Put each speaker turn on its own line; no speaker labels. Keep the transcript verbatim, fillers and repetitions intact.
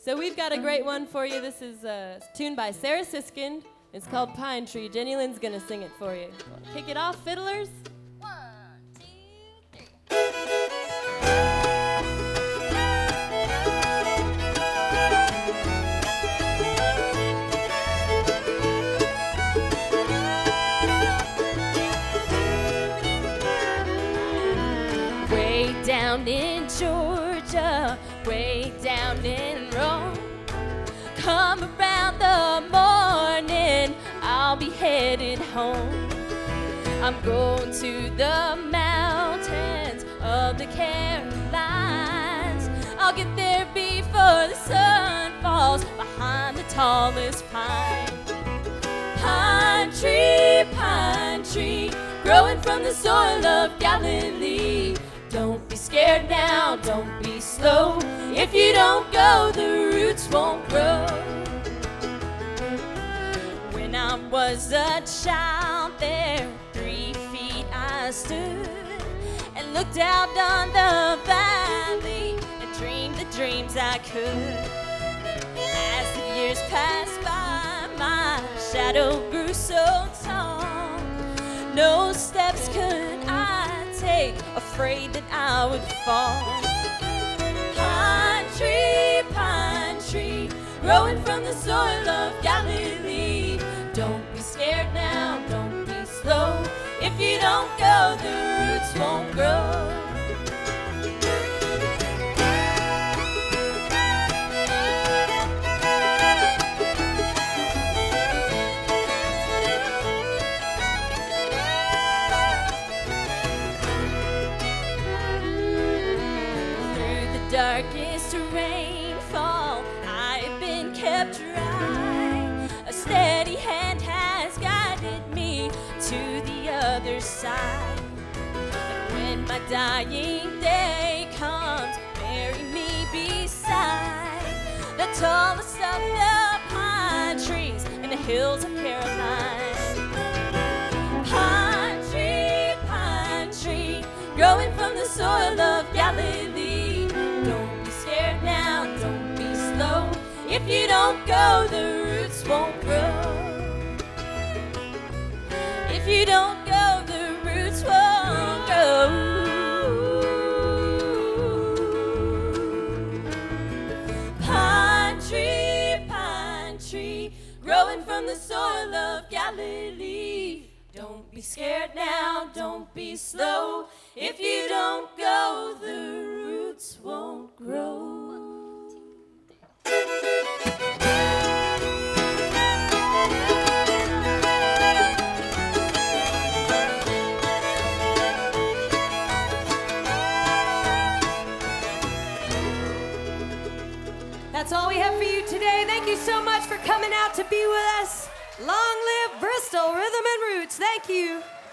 So we've got a great one for you. This is a tune by Sarah Siskind. It's called Pine Tree. Jenny Lynn's gonna sing it for you. Kick it off, fiddlers.
One, two, three. Way down in Georgia, way down in Rome. Come around the morning, I'll be headed home. I'm going to the mountains of the Carolinas. I'll get there before the sun falls behind the tallest pine. Pine tree, pine tree, growing from the soil of Galilee. Don't be scared now, don't be slow. If you don't go, the roots won't grow. When I was a child there, three feet I stood and looked out on the valley and dreamed the dreams I could. As the years passed by, my shadow grew so tall, no steps could I take, afraid that I would fall. Pine tree, pine tree, growing from the soil of Galilee. Don't be scared now, don't be slow. If you don't go, the roots won't grow. Darkest rainfall, I've been kept dry. A steady hand has guided me to the other side. And when my dying day comes, bury me beside the tallest of the pine trees in the hills of Caroline. Pine tree, pine tree, growing from the soil of Galilee. Don't be scared now, don't be slow. If you don't go, the roots won't grow. If you don't go, the roots won't grow. Pine tree, pine tree, growing from the soil of Galilee. Don't be scared now, don't be slow. If you don't go, the roots won't grow.
That's all we have for you today. Thank you so much for coming out to be with us. Long live Bristol Rhythm and Roots. Thank you.